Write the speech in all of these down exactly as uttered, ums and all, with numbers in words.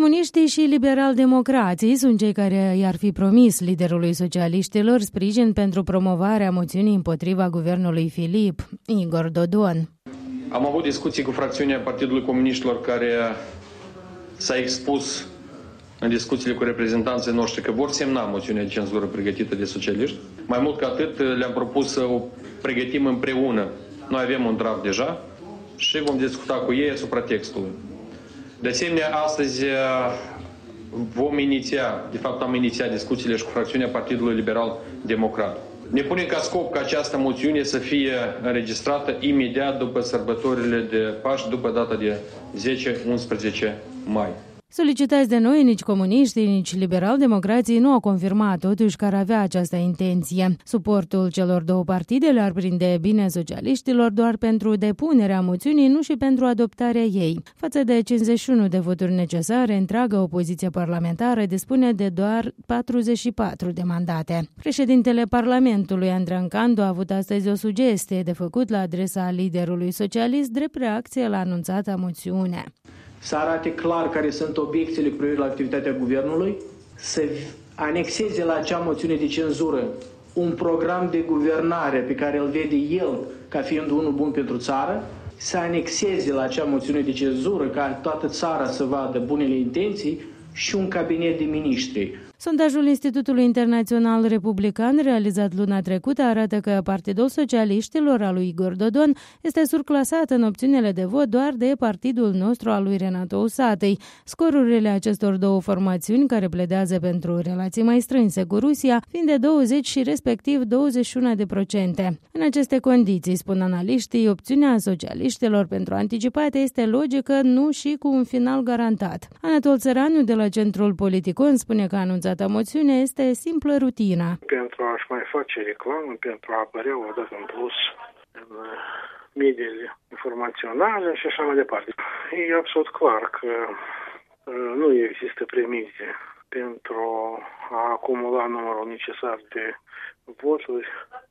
Comuniștii și liberal-democrații sunt cei care i-ar fi promis liderului socialiștilor sprijin pentru promovarea moțiunii împotriva guvernului Filip, Igor Dodon. Am avut discuții cu fracțiunea Partidului Comuniștilor care s-a expus în discuțiile cu reprezentanții noștri că vor semna moțiunea de cenzură pregătită de socialiști. Mai mult ca atât, le-am propus să o pregătim împreună. Noi avem un draft deja și vom discuta cu ei asupra textului. De asemenea, astăzi vom iniția, de fapt am inițiat discuțiile și cu fracțiunea Partidului Liberal-Democrat. Ne punem ca scop ca această moțiune să fie înregistrată imediat după sărbătorile de Paști, după data de zece unsprezece mai. Solicitați de noi, nici comuniștii, nici liberal-democrații nu au confirmat totuși că ar avea această intenție. Suportul celor două partide le-ar prinde bine socialiștilor doar pentru depunerea moțiunii, nu și pentru adoptarea ei. Față de cincizeci și unu de voturi necesare, întreaga opoziție parlamentară dispune de doar patruzeci și patru de mandate. Președintele Parlamentului, Andran Candu, a avut astăzi o sugestie de făcut la adresa liderului socialist drept reacție la anunțata moțiune. Să arate clar care sunt obiecțiile cu privire la activitatea guvernului, să anexeze la acea moțiune de cenzură un program de guvernare pe care îl vede el ca fiind unul bun pentru țară, să anexeze la acea moțiune de cenzură ca toată țara să vadă bunele intenții și un cabinet de miniștri. Sondajul Institutului Internațional Republican, realizat luna trecută, arată că Partidul Socialiștilor al lui Igor Dodon este surclasat în opțiunile de vot doar de partidul nostru al lui Renato Usatăi. Scorurile acestor două formațiuni, care pledează pentru relații mai strânse cu Rusia, fiind de douăzeci și respectiv douăzeci și unu de procente. În aceste condiții, spun analiștii, opțiunea socialiștilor pentru anticipate este logică, nu și cu un final garantat. Anatol Țăranu de la Centrul Politicon spune că anunțat moțiune este simplă rutină. Pentru a-și mai face reclamă, pentru a apărea o dată în plus în mediile informaționale și așa mai departe. E absolut clar că nu există premize pentru a acumula numărul necesar de voturi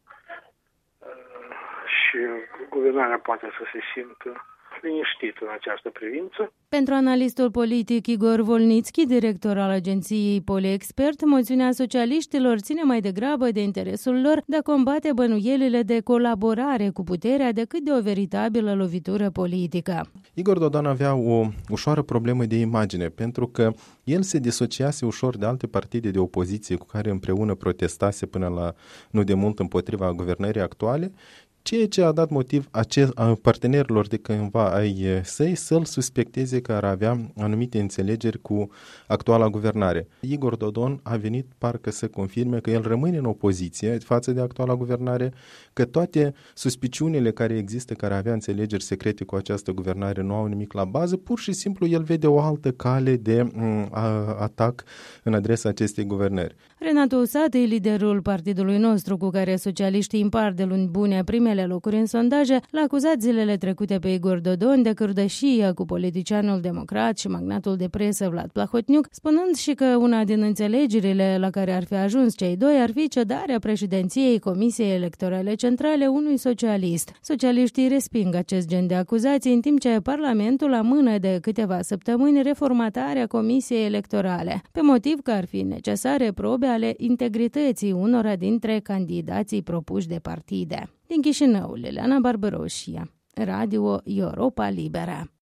și guvernarea poate să se simtă liniștit în această privință. Pentru analistul politic Igor Volnitski, director al agenției Poliexpert, moțiunea socialiștilor ține mai degrabă de interesul lor de a combate bănuielile de colaborare cu puterea decât de o veritabilă lovitură politică. Igor Dodon avea o ușoară problemă de imagine, pentru că el se disociase ușor de alte partide de opoziție cu care împreună protestase până la nu de mult împotriva guvernării actuale, ceea ce a dat motiv ace- a partenerilor de cândva ai săi să-l suspecteze că ar avea anumite înțelegeri cu actuala guvernare. Igor Dodon a venit parcă să confirme că el rămâne în opoziție față de actuala guvernare, că toate suspiciunile care există, care avea înțelegeri secrete cu această guvernare, nu au nimic la bază, pur și simplu el vede o altă cale de m- a- atac în adresa acestei guvernări. Renato Usatăi, liderul partidului nostru cu care socialiștii împart de luni bune primele locuri în sondaje, l-a acuzat zilele trecute pe Igor Dodon de cârdășie cu politicianul democrat și magnatul de presă Vlad Plahotniuc, spunând și că una din înțelegerile la care ar fi ajuns cei doi ar fi cedarea președinției Comisiei Electorale Centrale unui socialist. Socialiștii resping acest gen de acuzații, în timp ce Parlamentul amână de câteva săptămâni reformatarea Comisiei Electorale, pe motiv că ar fi necesare probe ale integrității unora dintre candidații propuși de partide. Din Chișinău, Liliana Barbăroșia, Radio Europa Liberă.